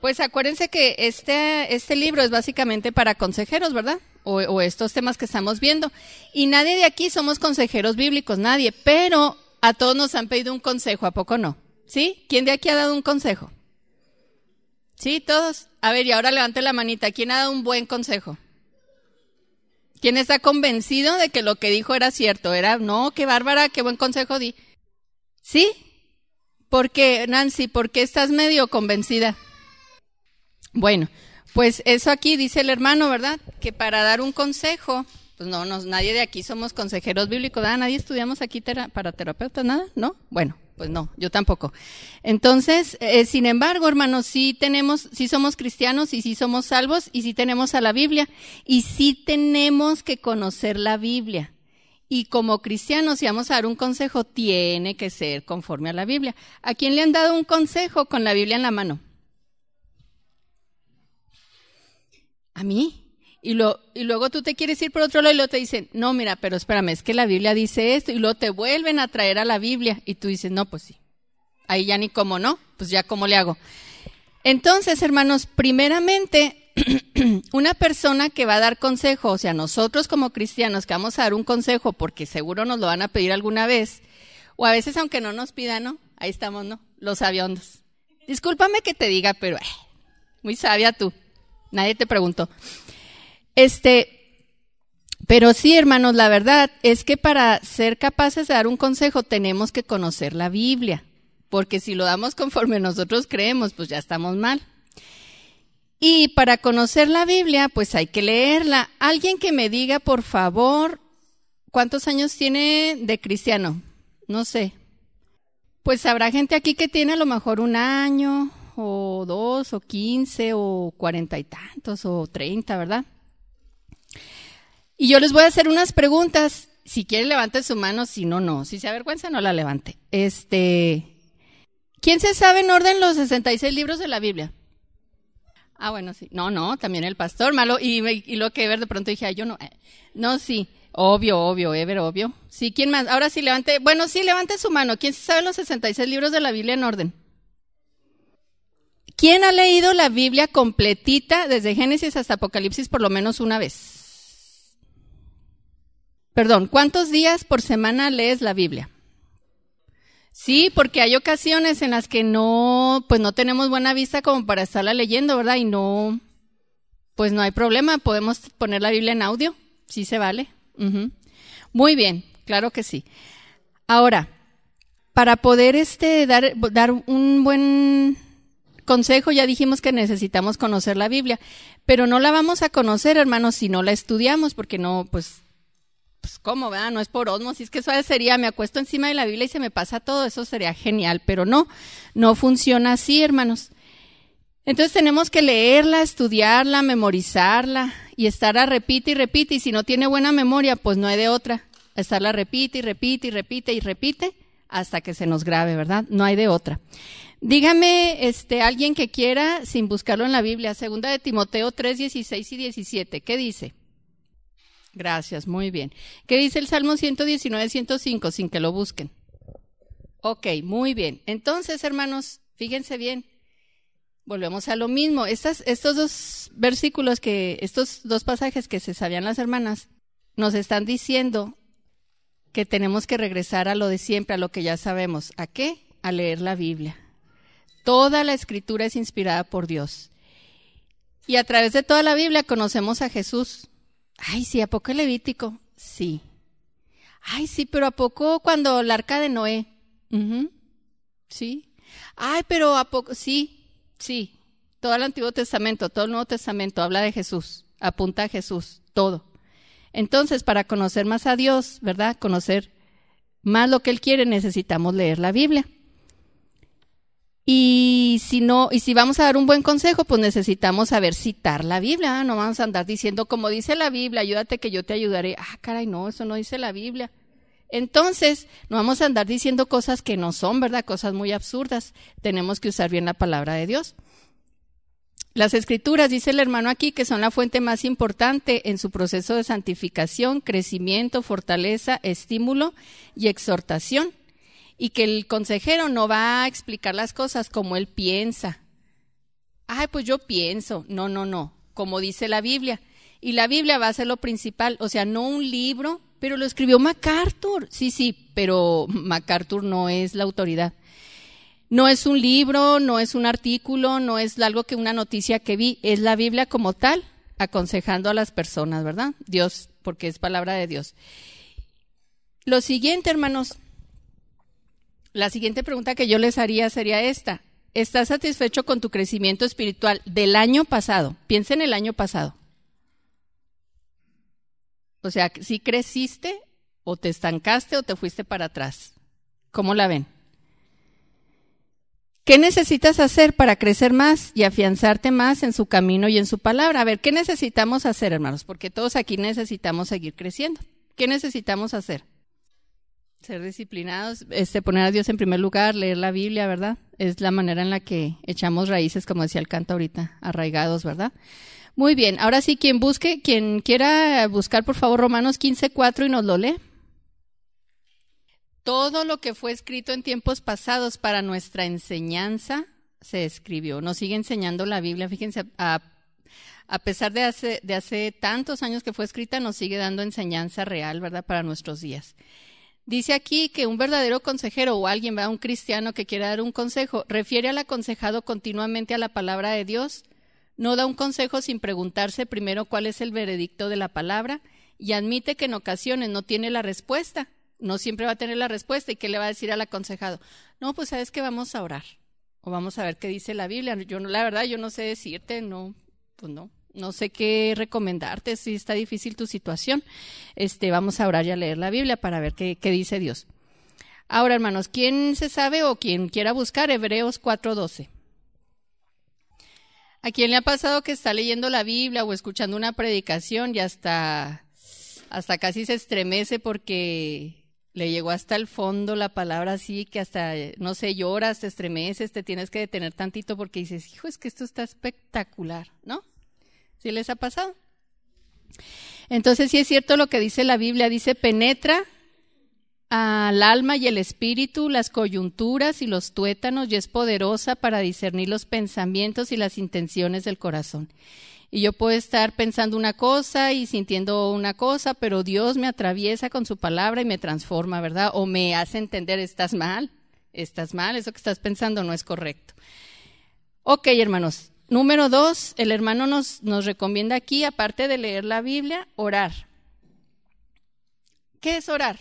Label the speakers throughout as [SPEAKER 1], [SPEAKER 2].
[SPEAKER 1] Pues acuérdense que este libro es básicamente para consejeros, ¿verdad? O estos temas que estamos viendo. Y nadie de aquí somos consejeros bíblicos, nadie. Pero a todos nos han pedido un consejo, ¿a poco no? ¿Sí? ¿Quién de aquí ha dado un consejo? ¿Sí? ¿Todos? A ver, y ahora levante la manita. ¿Quién ha dado un buen consejo? ¿Quién está convencido de que lo que dijo era cierto? No, qué bárbara, qué buen consejo di. ¿Sí? ¿Por qué, Nancy? ¿Por qué estás medio convencida? Bueno, pues eso aquí dice el hermano, ¿verdad? Que para dar un consejo, pues no, nadie de aquí somos consejeros bíblicos, ¿verdad? Nadie estudiamos aquí para terapeutas, ¿nada? ¿No? Bueno, pues no, yo tampoco. Entonces, sin embargo, hermanos, sí somos cristianos y sí somos salvos y sí tenemos a la Biblia y sí tenemos que conocer la Biblia. Y como cristianos, si vamos a dar un consejo, tiene que ser conforme a la Biblia. ¿A quién le han dado un consejo con la Biblia en la mano? A mí. Y luego tú te quieres ir por otro lado y luego te dicen, no, mira, pero espérame, es que la Biblia dice esto. Y luego te vuelven a traer a la Biblia. Y tú dices, no, pues sí. Ahí ya ni cómo, ¿no? Pues ya cómo le hago. Entonces, hermanos, primeramente, una persona que va a dar consejo, o sea, nosotros como cristianos que vamos a dar un consejo porque seguro nos lo van a pedir alguna vez, o a veces aunque no nos pidan, ¿no? Ahí estamos, ¿no? Los sabiondos. Discúlpame que te diga, pero muy sabia tú. Nadie te preguntó. Pero sí, hermanos, la verdad es que para ser capaces de dar un consejo tenemos que conocer la Biblia, porque si lo damos conforme nosotros creemos, pues ya estamos mal. Y para conocer la Biblia, pues hay que leerla. Alguien que me diga, por favor, ¿cuántos años tiene de cristiano? No sé. Pues habrá gente aquí que tiene a lo mejor 1 año, o 2, o 15, o 40 y tantos, o 30, ¿verdad? Y yo les voy a hacer unas preguntas. Si quiere, levante su mano, si no, no. Si se avergüenza, no la levante. ¿Quién se sabe en orden los 66 libros de la Biblia? Ah, bueno, sí. No, también el pastor, malo. Y lo que ver, de pronto dije, yo no. No, sí. Obvio, Ever, obvio. Sí, ¿quién más? Ahora sí, levante. Bueno, sí, levante su mano. ¿Quién se sabe los 66 libros de la Biblia en orden? ¿Quién ha leído la Biblia completita desde Génesis hasta Apocalipsis por lo menos una vez? Perdón, ¿cuántos días por semana lees la Biblia? Sí, porque hay ocasiones en las que no tenemos buena vista como para estarla leyendo, ¿verdad? Y pues no hay problema, podemos poner la Biblia en audio, sí se vale. Uh-huh. Muy bien, claro que sí. Ahora, para poder dar un buen consejo, ya dijimos que necesitamos conocer la Biblia, pero no la vamos a conocer, hermanos, si no la estudiamos, porque no, pues ¿cómo, verdad? No es por ósmosis, que eso sería, me acuesto encima de la Biblia y se me pasa todo, eso sería genial, pero no funciona así, hermanos. Entonces tenemos que leerla, estudiarla, memorizarla y estarla repite y repite, y si no tiene buena memoria, pues no hay de otra, estarla repite y repite y repite y repite hasta que se nos grabe, ¿verdad? No hay de otra. Dígame, alguien que quiera, sin buscarlo en la Biblia, 2 de Timoteo 3, 16 y 17, ¿qué dice? Gracias, muy bien. ¿Qué dice el Salmo 119, 105, sin que lo busquen? Ok, muy bien. Entonces, hermanos, fíjense bien. Volvemos a lo mismo. Estos dos versículos, estos dos pasajes que se sabían las hermanas, nos están diciendo que tenemos que regresar a lo de siempre, a lo que ya sabemos. ¿A qué? A leer la Biblia. Toda la Escritura es inspirada por Dios. Y a través de toda la Biblia conocemos a Jesús. Ay, sí, ¿a poco el Levítico? Sí. Ay, sí, pero ¿a poco cuando el arca de Noé? Uh-huh. Sí. Ay, pero ¿a poco? Sí. Todo el Antiguo Testamento, todo el Nuevo Testamento habla de Jesús, apunta a Jesús, todo. Entonces, para conocer más a Dios, ¿verdad? Conocer más lo que Él quiere, necesitamos leer la Biblia. Y si vamos a dar un buen consejo, pues necesitamos saber citar la Biblia, ¿eh? No vamos a andar diciendo, como dice la Biblia, ayúdate que yo te ayudaré. Ah, caray, no, eso no dice la Biblia. Entonces, no vamos a andar diciendo cosas que no son, ¿verdad? Cosas muy absurdas. Tenemos que usar bien la palabra de Dios. Las Escrituras, dice el hermano aquí, que son la fuente más importante en su proceso de santificación, crecimiento, fortaleza, estímulo y exhortación. Y que el consejero no va a explicar las cosas como él piensa, Ay, pues yo pienso. No, como dice la Biblia. Y la Biblia va a ser lo principal, o sea, no un libro, pero lo escribió MacArthur. Sí, pero MacArthur no es la autoridad. No es un libro, no es un artículo, no es algo que una noticia que vi, es la Biblia como tal, aconsejando a las personas, ¿verdad? Dios, porque es palabra de Dios. Lo siguiente, hermanos, la siguiente pregunta que yo les haría sería esta. ¿Estás satisfecho con tu crecimiento espiritual del año pasado? Piensa en el año pasado. O sea, ¿sí creciste o te estancaste o te fuiste para atrás? ¿Cómo la ven? ¿Qué necesitas hacer para crecer más y afianzarte más en su camino y en su palabra? A ver, ¿qué necesitamos hacer, hermanos? Porque todos aquí necesitamos seguir creciendo. ¿Qué necesitamos hacer? Ser disciplinados, poner a Dios en primer lugar, leer la Biblia, ¿verdad? Es la manera en la que echamos raíces, como decía el canto ahorita, arraigados, ¿verdad? Muy bien, ahora sí, quien quiera buscar, por favor, Romanos 15:4 y nos lo lee. Todo lo que fue escrito en tiempos pasados para nuestra enseñanza se escribió. Nos sigue enseñando la Biblia, fíjense, a pesar de hace tantos años que fue escrita, nos sigue dando enseñanza real, ¿verdad?, para nuestros días. Dice aquí que un verdadero consejero o alguien, ¿verdad?, un cristiano que quiera dar un consejo, refiere al aconsejado continuamente a la palabra de Dios. No da un consejo sin preguntarse primero cuál es el veredicto de la palabra y admite que en ocasiones no tiene la respuesta, no siempre va a tener la respuesta. ¿Y qué le va a decir al aconsejado? No, pues sabes que vamos a orar o vamos a ver qué dice la Biblia. La verdad, yo no sé decirte, no sé qué recomendarte si está difícil tu situación. Vamos a orar y a leer la Biblia para ver qué dice Dios. Ahora, hermanos, ¿quién se sabe o quien quiera buscar Hebreos 4:12? ¿A quién le ha pasado que está leyendo la Biblia o escuchando una predicación y hasta casi se estremece porque le llegó hasta el fondo la palabra así, que hasta, no sé, lloras, te estremeces, te tienes que detener tantito porque dices, hijo, es que esto está espectacular, ¿no? ¿Sí les ha pasado? Entonces sí es cierto lo que dice la Biblia, dice, penetra al alma y el espíritu, las coyunturas y los tuétanos, y es poderosa para discernir los pensamientos y las intenciones del corazón. Y yo puedo estar pensando una cosa y sintiendo una cosa, pero Dios me atraviesa con su palabra y me transforma, ¿verdad? O me hace entender, estás mal, eso que estás pensando no es correcto. Ok, hermanos. Número 2, el hermano nos recomienda aquí, aparte de leer la Biblia, orar. ¿Qué es orar?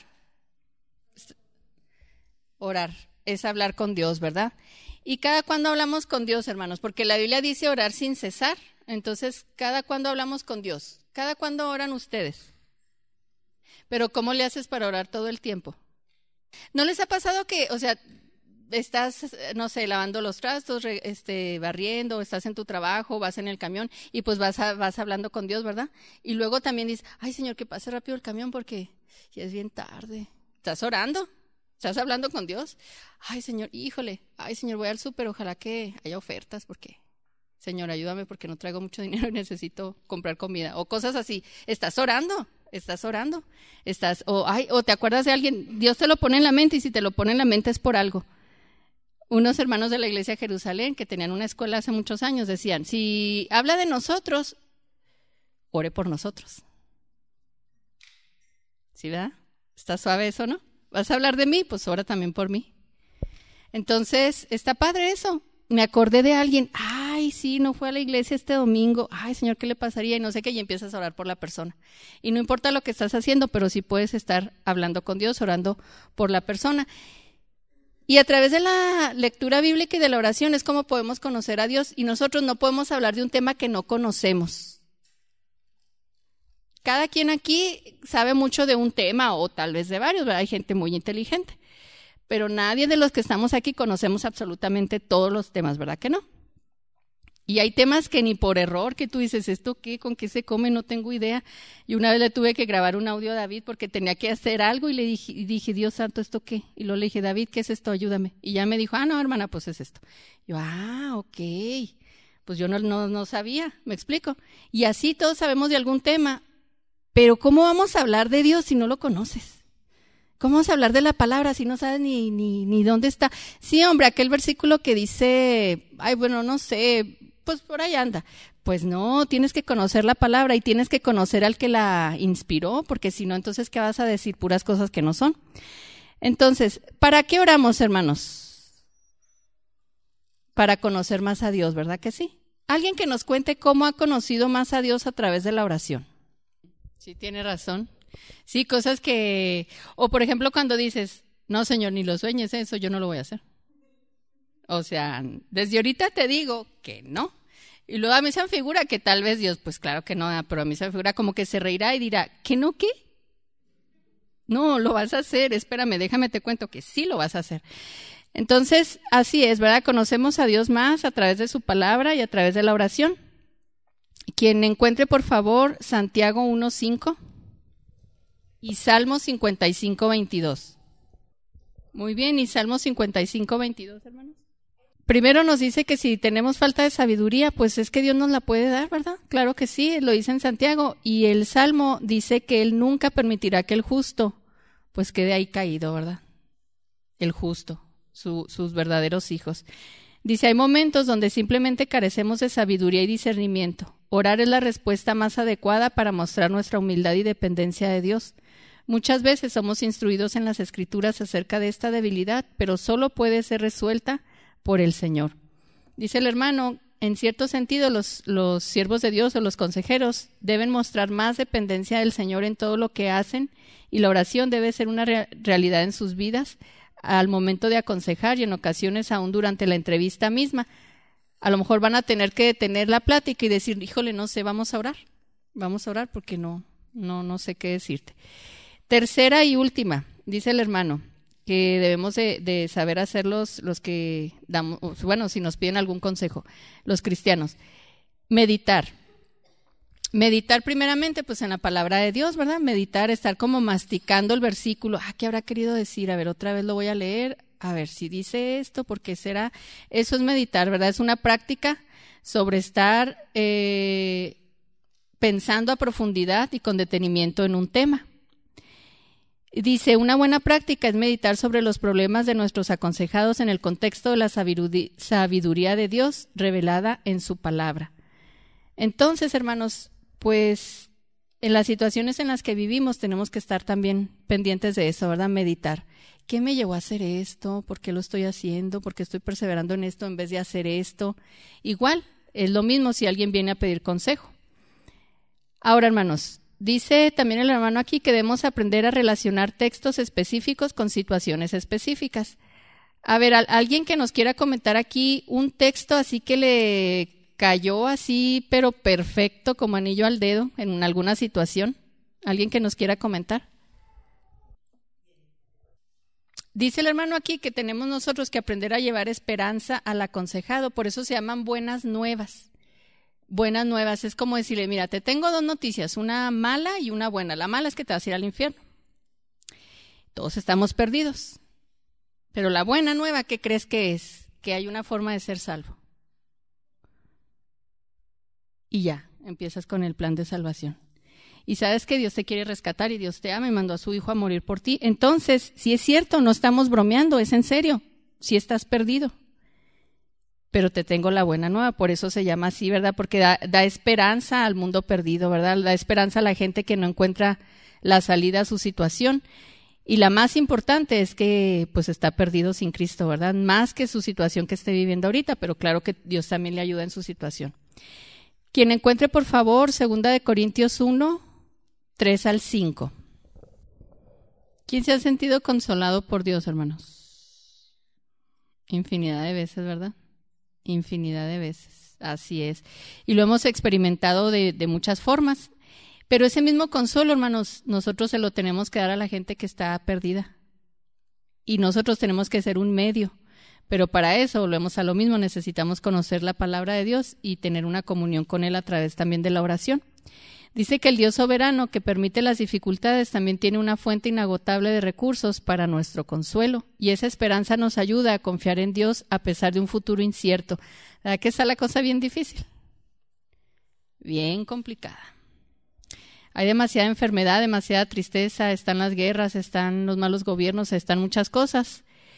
[SPEAKER 1] Orar es hablar con Dios, ¿verdad? ¿Y cada cuándo hablamos con Dios, hermanos? Porque la Biblia dice orar sin cesar. Entonces, ¿cada cuándo hablamos con Dios? ¿Cada cuándo oran ustedes? Pero ¿cómo le haces para orar todo el tiempo? ¿No les ha pasado que, o sea, estás, no sé, lavando los trastos, barriendo, estás en tu trabajo, vas en el camión y pues vas hablando con Dios, ¿verdad? Y luego también dices, ay, Señor, que pase rápido el camión porque ya es bien tarde. ¿Estás orando? ¿Estás hablando con Dios? Ay, Señor, híjole, ay, Señor, voy al súper, ojalá que haya ofertas porque, Señor, ayúdame porque no traigo mucho dinero y necesito comprar comida. O cosas así. ¿Estás orando? O te acuerdas de alguien, Dios te lo pone en la mente y si te lo pone en la mente es por algo. Unos hermanos de la iglesia de Jerusalén que tenían una escuela hace muchos años decían, si habla de nosotros, ore por nosotros. ¿Sí, verdad? Está suave eso, ¿no? ¿Vas a hablar de mí? Pues ora también por mí. Entonces, está padre eso. Me acordé de alguien, ay, sí, no fue a la iglesia este domingo, ay, Señor, ¿qué le pasaría? Y no sé qué, y empiezas a orar por la persona. Y no importa lo que estás haciendo, pero sí puedes estar hablando con Dios, orando por la persona. Y a través de la lectura bíblica y de la oración es como podemos conocer a Dios, y nosotros no podemos hablar de un tema que no conocemos. Cada quien aquí sabe mucho de un tema, o tal vez de varios, ¿verdad? Hay gente muy inteligente. Pero nadie de los que estamos aquí conocemos absolutamente todos los temas, ¿verdad que no? Y hay temas que ni por error, que tú dices, ¿esto qué? ¿Con qué se come? No tengo idea. Y una vez le tuve que grabar un audio a David porque tenía que hacer algo y le dije, Dios santo, ¿esto qué? Y luego le dije, David, ¿qué es esto? Ayúdame. Y ya me dijo, no, hermana, pues es esto. Yo, ok. Pues yo no sabía, ¿me explico? Y así todos sabemos de algún tema, pero ¿cómo vamos a hablar de Dios si no lo conoces? ¿Cómo vamos a hablar de la palabra si no sabes ni dónde está? Sí, hombre, aquel versículo que dice, no sé, pues por ahí anda. Pues no, tienes que conocer la palabra y tienes que conocer al que la inspiró, porque si no, entonces, ¿qué vas a decir? Puras cosas que no son. Entonces, ¿para qué oramos, hermanos? Para conocer más a Dios, ¿verdad que sí? Alguien que nos cuente cómo ha conocido más a Dios a través de la oración. Sí, tiene razón. Sí, cosas que... O por ejemplo, cuando dices, no, Señor, ni lo sueñes, eso yo no lo voy a hacer. O sea, desde ahorita te digo que no. Y luego a mí se me figura que tal vez Dios, pues claro que no, pero a mí se me figura como que se reirá y dirá, ¿que no qué? No, lo vas a hacer, espérame, déjame te cuento que sí lo vas a hacer. Entonces, así es, ¿verdad? Conocemos a Dios más a través de su palabra y a través de la oración. Quien encuentre, por favor, Santiago 1:5 y Salmo 55:22. Muy bien, y Salmo 55:22, hermanos. Primero nos dice que si tenemos falta de sabiduría, pues es que Dios nos la puede dar, ¿verdad? Claro que sí, lo dice en Santiago. Y el Salmo dice que Él nunca permitirá que el justo, pues quede ahí caído, ¿verdad? El justo, sus verdaderos hijos. Dice, hay momentos donde simplemente carecemos de sabiduría y discernimiento. Orar es la respuesta más adecuada para mostrar nuestra humildad y dependencia de Dios. Muchas veces somos instruidos en las Escrituras acerca de esta debilidad, pero solo puede ser resuelta por el Señor. Dice el hermano, en cierto sentido los siervos de Dios o los consejeros deben mostrar más dependencia del Señor en todo lo que hacen y la oración debe ser una realidad en sus vidas al momento de aconsejar y en ocasiones aún durante la entrevista misma. A lo mejor van a tener que detener la plática y decir, híjole, no sé, vamos a orar porque no sé qué decirte. Tercera y última, dice el hermano, que debemos de saber hacer los que damos, bueno, si nos piden algún consejo, los cristianos. Meditar primeramente, pues en la palabra de Dios, ¿verdad? Meditar, estar como masticando el versículo. ¿Qué habrá querido decir? A ver, otra vez lo voy a leer. A ver, si dice esto, ¿por qué será? Eso es meditar, ¿verdad? Es una práctica sobre estar pensando a profundidad y con detenimiento en un tema. Dice, una buena práctica es meditar sobre los problemas de nuestros aconsejados en el contexto de la sabiduría de Dios revelada en su palabra. Entonces, hermanos, pues en las situaciones en las que vivimos tenemos que estar también pendientes de eso, ¿verdad? Meditar. ¿Qué me llevó a hacer esto? ¿Por qué lo estoy haciendo? ¿Por qué estoy perseverando en esto en vez de hacer esto? Igual, es lo mismo si alguien viene a pedir consejo. Ahora, hermanos, dice también el hermano aquí que debemos aprender a relacionar textos específicos con situaciones específicas. A ver, alguien que nos quiera comentar aquí un texto así que le cayó así, pero perfecto, como anillo al dedo en alguna situación. ¿Alguien que nos quiera comentar? Dice el hermano aquí que tenemos nosotros que aprender a llevar esperanza al aconsejado, por eso se llaman buenas nuevas. Buenas nuevas es como decirle, mira, te tengo dos noticias, una mala y una buena. La mala es que te vas a ir al infierno. Todos estamos perdidos. Pero la buena nueva, ¿qué crees que es? Que hay una forma de ser salvo. Y ya, empiezas con el plan de salvación. Y sabes que Dios te quiere rescatar y Dios te ama y mandó a su Hijo a morir por ti. Entonces, si es cierto, no estamos bromeando, es en serio, si estás perdido. Pero te tengo la buena nueva, por eso se llama así, ¿verdad? Porque da esperanza al mundo perdido, ¿verdad? Da esperanza a la gente que no encuentra la salida a su situación. Y la más importante es que pues está perdido sin Cristo, ¿verdad? Más que su situación que esté viviendo ahorita, pero claro que Dios también le ayuda en su situación. Quien encuentre, por favor, 2 Corintios 1, 3 al 5. ¿Quién se ha sentido consolado por Dios, hermanos? Infinidad de veces, ¿verdad? Infinidad de veces, así es. Y lo hemos experimentado de muchas formas. Pero ese mismo consuelo, hermanos, nosotros se lo tenemos que dar a la gente que está perdida. Y nosotros tenemos que ser un medio. Pero para eso, volvemos a lo mismo, necesitamos conocer la palabra de Dios y tener una comunión con Él a través también de la oración. Dice que el Dios soberano que permite las dificultades también tiene una fuente inagotable de recursos para nuestro consuelo. Y esa esperanza nos ayuda a confiar en Dios a pesar de un futuro incierto. ¿Verdad que está la cosa bien difícil? Bien complicada. Hay demasiada enfermedad, demasiada tristeza, están las guerras, están los malos gobiernos, están muchas cosas.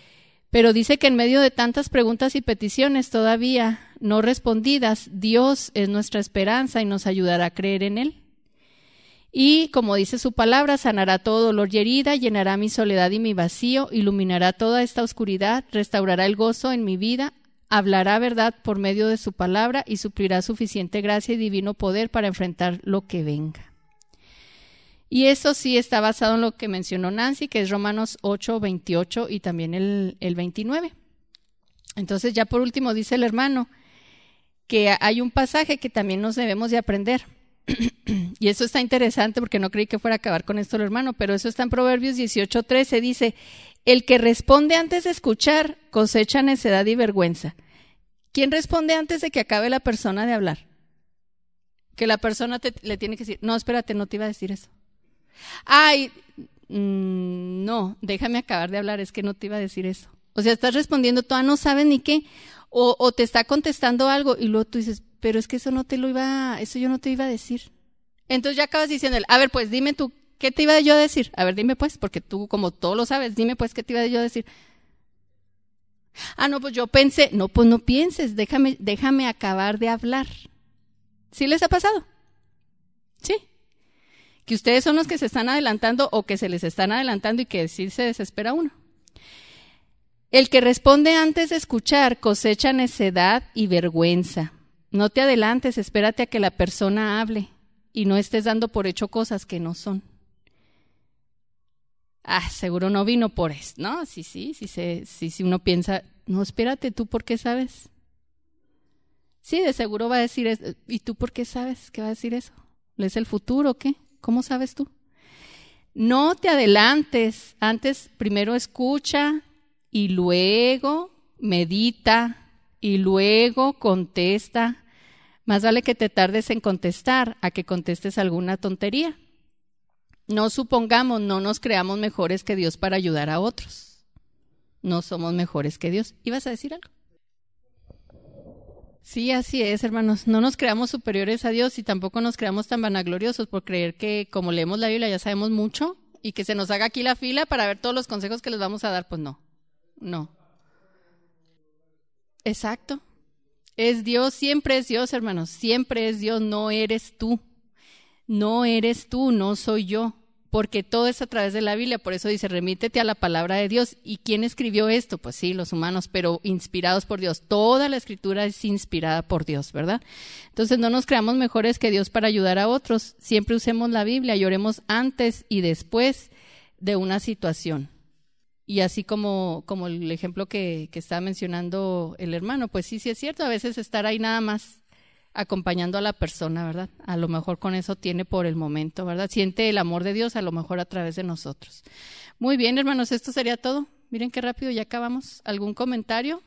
[SPEAKER 1] Pero dice que en medio de tantas preguntas y peticiones todavía no respondidas, Dios es nuestra esperanza y nos ayudará a creer en Él. Y, como dice su palabra, sanará todo dolor y herida, llenará mi soledad y mi vacío, iluminará toda esta oscuridad, restaurará el gozo en mi vida, hablará verdad por medio de su palabra y suplirá suficiente gracia y divino poder para enfrentar lo que venga. Y eso sí está basado en lo que mencionó Nancy, que es Romanos 8, 28 y también el 29. Entonces, ya por último dice el hermano que hay un pasaje que también nos debemos de aprender. Y eso está interesante porque no creí que fuera a acabar con esto el hermano, pero eso está en Proverbios 18:13, dice: el que responde antes de escuchar cosecha necedad y vergüenza. ¿Quién responde antes de que acabe la persona de hablar? Que la persona le tiene que decir: no, espérate, no te iba a decir eso. Ay, no, déjame acabar de hablar, es que no te iba a decir eso. O sea, estás respondiendo, todavía no sabes ni qué, o te está contestando algo y luego tú dices: pero es que eso yo no te iba a decir. Entonces ya acabas diciéndole: a ver, pues dime tú, ¿qué te iba yo a decir? A ver, dime pues, porque tú como todo lo sabes, dime pues, ¿qué te iba yo a decir? Ah, no, pues yo pensé. No, pues no pienses, déjame acabar de hablar. ¿Sí les ha pasado? Sí. Que ustedes son los que se están adelantando o que se les están adelantando y que sí se desespera uno. El que responde antes de escuchar cosecha necedad y vergüenza. No te adelantes, espérate a que la persona hable y no estés dando por hecho cosas que no son. Ah, seguro no vino por eso, ¿no? Sí, uno piensa: no, espérate, ¿tú por qué sabes? Sí, de seguro va a decir eso. ¿Y tú por qué sabes que va a decir eso? ¿Es el futuro o qué? ¿Cómo sabes tú? No te adelantes, antes primero escucha y luego medita y luego contesta. Más vale que te tardes en contestar a que contestes alguna tontería. No supongamos, no nos creamos mejores que Dios para ayudar a otros. No somos mejores que Dios. ¿Ibas a decir algo? Sí, así es, hermanos. No nos creamos superiores a Dios y tampoco nos creamos tan vanagloriosos por creer que como leemos la Biblia ya sabemos mucho y que se nos haga aquí la fila para ver todos los consejos que les vamos a dar. Pues no. Exacto. Es Dios, siempre es Dios, hermanos. Siempre es Dios, no eres tú. No eres tú, no soy yo. Porque todo es a través de la Biblia, por eso dice: remítete a la palabra de Dios. ¿Y quién escribió esto? Pues sí, los humanos, pero inspirados por Dios. Toda la escritura es inspirada por Dios, ¿verdad? Entonces no nos creamos mejores que Dios para ayudar a otros. Siempre usemos la Biblia y oremos antes y después de una situación. Y así como el ejemplo que estaba mencionando el hermano, pues sí es cierto, a veces estar ahí nada más acompañando a la persona, ¿verdad? A lo mejor con eso tiene por el momento, ¿verdad? Siente el amor de Dios a lo mejor a través de nosotros. Muy bien, hermanos, esto sería todo. Miren qué rápido ya acabamos. ¿Algún comentario?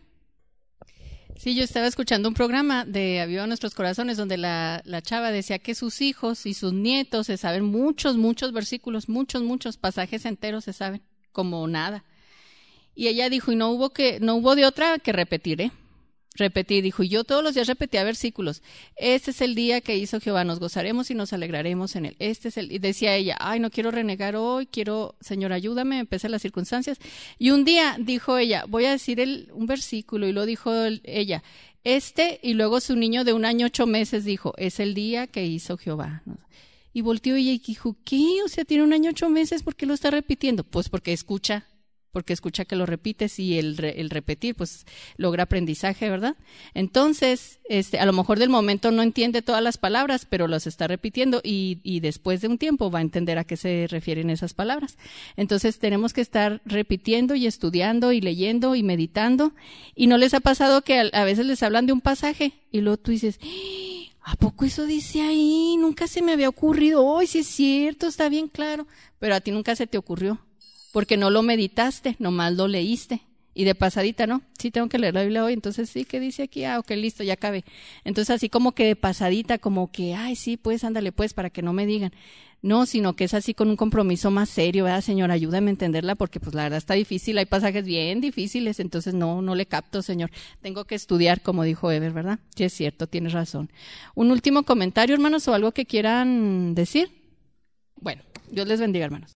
[SPEAKER 1] Sí, yo estaba escuchando un programa de Aviva Nuestros Corazones donde la chava decía que sus hijos y sus nietos se saben muchos versículos, muchos pasajes enteros se saben, como nada. Y ella dijo, y no hubo de otra que repetir, Repetí, dijo, y yo todos los días repetía versículos. Este es el día que hizo Jehová, nos gozaremos y nos alegraremos en él. Y decía ella, ay, no quiero renegar hoy, Señor, ayúdame, empecé las circunstancias. Y un día dijo ella, voy a decir un versículo, y lo dijo ella, y luego su niño de 1 año 8 meses dijo, es el día que hizo Jehová. Y volteó ella y dijo, ¿qué? O sea, tiene 1 año 8 meses, ¿por qué lo está repitiendo? Pues porque escucha que lo repites y el repetir pues logra aprendizaje, ¿verdad? Entonces, a lo mejor del momento no entiende todas las palabras, pero las está repitiendo y después de un tiempo va a entender a qué se refieren esas palabras. Entonces, tenemos que estar repitiendo y estudiando y leyendo y meditando. ¿Y no les ha pasado que a veces les hablan de un pasaje y luego tú dices, ¿a poco eso dice ahí? Nunca se me había ocurrido. ¡Ay, sí es cierto, está bien claro! Pero a ti nunca se te ocurrió. Porque no lo meditaste, nomás lo leíste. Y de pasadita, ¿no? Sí, tengo que leer la Biblia hoy, entonces sí, ¿qué dice aquí? Ah, ok, listo, ya acabé. Entonces así como que de pasadita, como que, ay, sí, pues, ándale, pues, para que no me digan. No, sino que es así con un compromiso más serio, ¿verdad, Señor? Ayúdame a entenderla porque, pues, la verdad está difícil, hay pasajes bien difíciles, entonces no le capto, Señor. Tengo que estudiar, como dijo Ever, ¿verdad? Sí, es cierto, tienes razón. ¿Un último comentario, hermanos, o algo que quieran decir? Bueno, Dios les bendiga, hermanos.